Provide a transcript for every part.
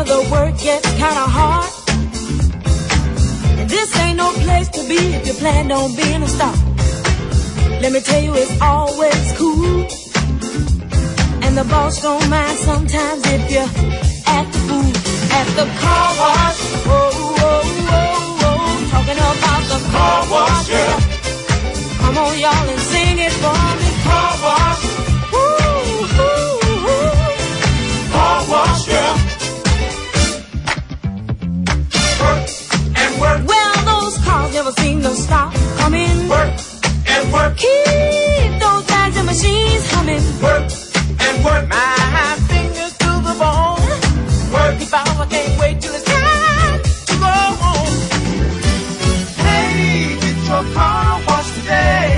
the work gets kinda hard. And this ain't no place to be if you plan on being a star. Let me tell you, it's always cool. And the boss don't mind sometimes if you act the fool. At the car wash, oh, oh, oh, oh, talking about the car wash, yeah. Come on, y'all, and sing it for me. Car wash, ooh, ooh, ooh. Car wash, yeah. Work and work. Well, those cars never seem to stop coming. Work and work. Keep those bags and machines humming. Work and work. My fingers to the bone. Work if I can't wait till it's time to go home. Hey, get your car washed today.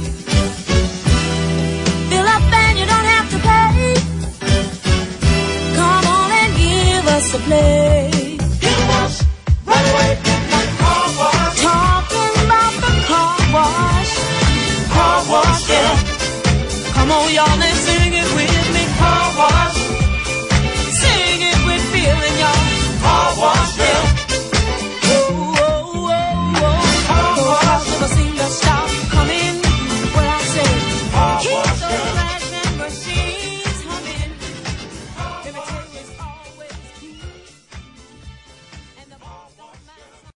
Fill up and you don't have to pay. Come on and give us a play. Get washed right away. Car wash. Talking about the car wash. Car wash, yeah. Come on, y'all.